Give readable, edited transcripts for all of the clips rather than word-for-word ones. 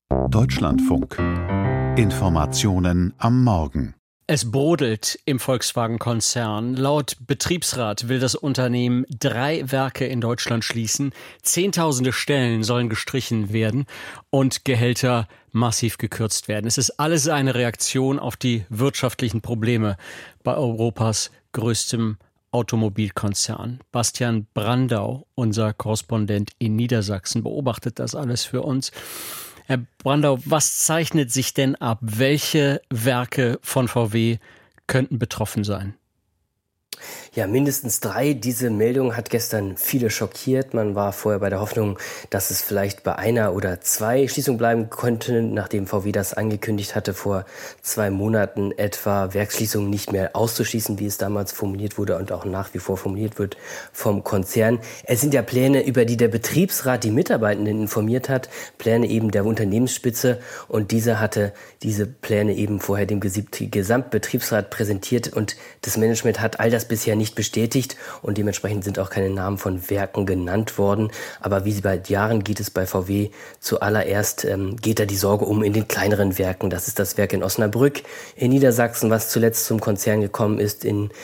Deutschlandfunk. Informationen am Morgen. Es brodelt im Volkswagen-Konzern. Laut Betriebsrat will das Unternehmen 3 Werke in Deutschland schließen. Zehntausende Stellen sollen gestrichen werden und Gehälter massiv gekürzt werden. Es ist alles eine Reaktion auf die wirtschaftlichen Probleme bei Europas größtem Automobilkonzern. Bastian Brandau, unser Korrespondent in Niedersachsen, beobachtet das alles für uns. Herr Brandau, was zeichnet sich denn ab? Welche Werke von VW könnten betroffen sein? Ja, mindestens 3. Diese Meldung hat gestern viele schockiert. Man war vorher bei der Hoffnung, dass es vielleicht bei 1 oder 2 Schließungen bleiben könnte, nachdem VW das angekündigt hatte, vor 2 Monaten etwa Werksschließungen nicht mehr auszuschließen, wie es damals formuliert wurde und auch nach wie vor formuliert wird vom Konzern. Es sind ja Pläne, über die der Betriebsrat die Mitarbeitenden informiert hat, Pläne eben der Unternehmensspitze, und diese hatte diese Pläne eben vorher dem Gesamtbetriebsrat präsentiert, und das Management hat all das bisher nicht bestätigt, und dementsprechend sind auch keine Namen von Werken genannt worden. Aber wie seit Jahren geht es bei VW zuallererst, geht da die Sorge in den kleineren Werken. Das ist das Werk in Osnabrück in Niedersachsen, was zuletzt zum Konzern gekommen ist,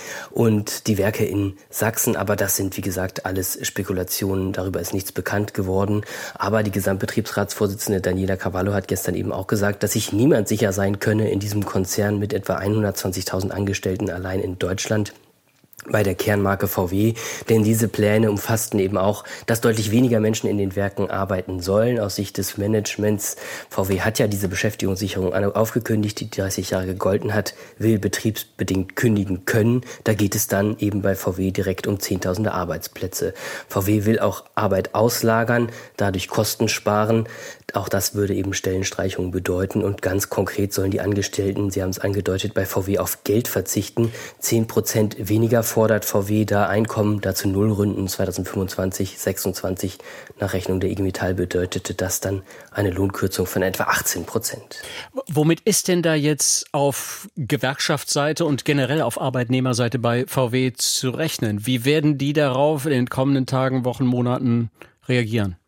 und die Werke in Sachsen. Aber das sind, wie gesagt, alles Spekulationen. Darüber ist nichts bekannt geworden. Aber die Gesamtbetriebsratsvorsitzende Daniela Cavallo hat gestern eben auch gesagt, dass sich niemand sicher sein könne in diesem Konzern mit etwa 120.000 Angestellten allein in Deutschland bei der Kernmarke VW, denn diese Pläne umfassten eben auch, dass deutlich weniger Menschen in den Werken arbeiten sollen. Aus Sicht des Managements, VW hat ja diese Beschäftigungssicherung aufgekündigt, die 30 Jahre gegolten hat, will betriebsbedingt kündigen können. Da geht es dann eben bei VW direkt um Zehntausende Arbeitsplätze. VW will auch Arbeit auslagern, dadurch Kosten sparen. Auch das würde eben Stellenstreichungen bedeuten, und ganz konkret sollen die Angestellten, Sie haben es angedeutet, bei VW auf Geld verzichten. 10% weniger fordert VW da Einkommen, dazu Nullrunden 2025, 26. Nach Rechnung der IG Metall bedeutete das dann eine Lohnkürzung von etwa 18%. Womit ist denn da jetzt auf Gewerkschaftsseite und generell auf Arbeitnehmerseite bei VW zu rechnen? Wie werden die darauf in den kommenden Tagen, Wochen, Monaten reagieren?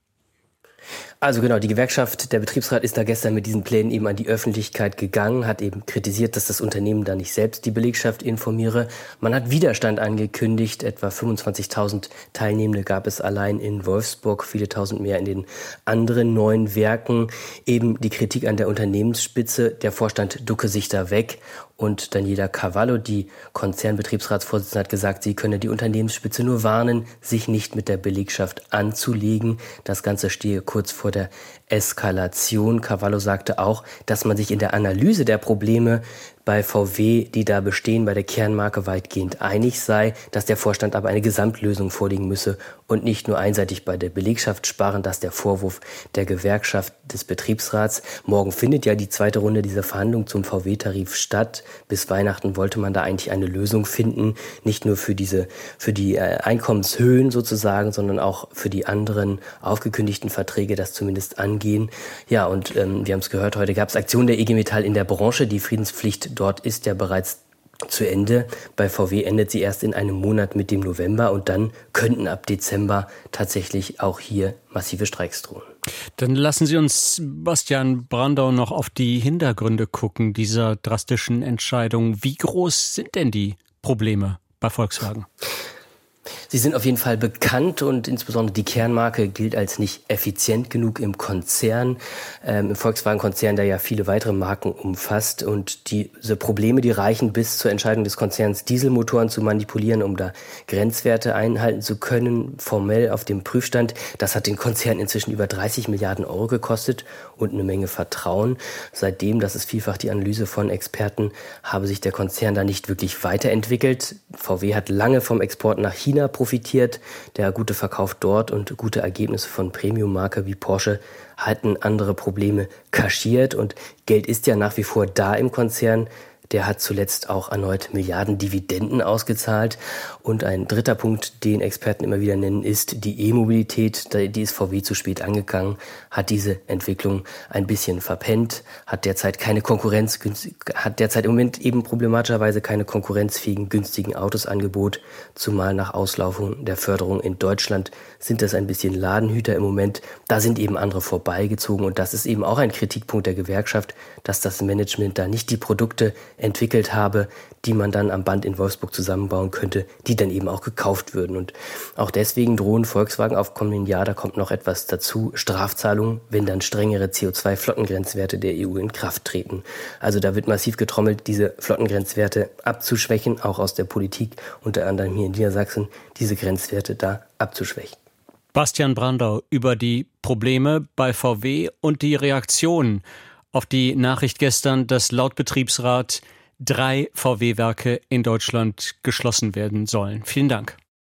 Also genau, die Gewerkschaft, der Betriebsrat ist da gestern mit diesen Plänen eben an die Öffentlichkeit gegangen, hat eben kritisiert, dass das Unternehmen da nicht selbst die Belegschaft informiere. Man hat Widerstand angekündigt, etwa 25.000 Teilnehmende gab es allein in Wolfsburg, viele tausend mehr in den anderen 9 Werken. Eben die Kritik an der Unternehmensspitze, der Vorstand ducke sich da weg. Und Daniela Cavallo, die Konzernbetriebsratsvorsitzende, hat gesagt, sie könne die Unternehmensspitze nur warnen, sich nicht mit der Belegschaft anzulegen. Das Ganze stehe kurz vor der Eskalation. Cavallo sagte auch, dass man sich in der Analyse der Probleme bei VW, die da bestehen, bei der Kernmarke weitgehend einig sei, dass der Vorstand aber eine Gesamtlösung vorlegen müsse und nicht nur einseitig bei der Belegschaft sparen. Das ist der Vorwurf der Gewerkschaft des Betriebsrats. Morgen findet ja die 2. Runde dieser Verhandlung zum VW-Tarif statt. Bis Weihnachten wollte man da eigentlich eine Lösung finden, nicht nur für die Einkommenshöhen sozusagen, sondern auch für die anderen aufgekündigten Verträge, das zumindest angehen. Ja, und wir haben es gehört, heute gab es Aktionen der IG Metall in der Branche. Die Friedenspflicht dort ist ja bereits zu Ende. Bei VW endet sie erst in einem Monat mit dem November, und dann könnten ab Dezember tatsächlich auch hier massive Streiks drohen. Dann lassen Sie uns, Bastian Brandau, noch auf die Hintergründe gucken dieser drastischen Entscheidung. Wie groß sind denn die Probleme bei Volkswagen? Sie sind auf jeden Fall bekannt, und insbesondere die Kernmarke gilt als nicht effizient genug im Konzern, im Volkswagen-Konzern, der ja viele weitere Marken umfasst. Und diese Probleme, die reichen bis zur Entscheidung des Konzerns, Dieselmotoren zu manipulieren, um da Grenzwerte einhalten zu können, formell auf dem Prüfstand. Das hat den Konzern inzwischen über 30 Milliarden Euro gekostet und eine Menge Vertrauen. Seitdem, das ist vielfach die Analyse von Experten, habe sich der Konzern da nicht wirklich weiterentwickelt. VW hat lange vom Export nach China profitiert. Der gute Verkauf dort und gute Ergebnisse von Premium-Marke wie Porsche hatten andere Probleme kaschiert, und Geld ist ja nach wie vor da im Konzern. Der hat zuletzt auch erneut Milliarden Dividenden ausgezahlt. Und ein dritter Punkt, den Experten immer wieder nennen, ist die E-Mobilität. Die ist VW zu spät angegangen, hat diese Entwicklung ein bisschen verpennt, hat derzeit im Moment eben problematischerweise keine konkurrenzfähigen, günstigen Autos Angebot. Zumal nach Auslaufung der Förderung in Deutschland sind das ein bisschen Ladenhüter im Moment. Da sind eben andere vorbeigezogen. Und das ist eben auch ein Kritikpunkt der Gewerkschaft, dass das Management da nicht die Produkte entwickelt habe, die man dann am Band in Wolfsburg zusammenbauen könnte, die dann eben auch gekauft würden. Und auch deswegen drohen Volkswagen auf kommenden Jahr, da kommt noch etwas dazu, Strafzahlungen, wenn dann strengere CO2-Flottengrenzwerte der EU in Kraft treten. Also da wird massiv getrommelt, diese Flottengrenzwerte abzuschwächen, auch aus der Politik, unter anderem hier in Niedersachsen, diese Grenzwerte da abzuschwächen. Bastian Brandau über die Probleme bei VW und die Reaktionen auf die Nachricht gestern, dass laut Betriebsrat 3 VW-Werke in Deutschland geschlossen werden sollen. Vielen Dank.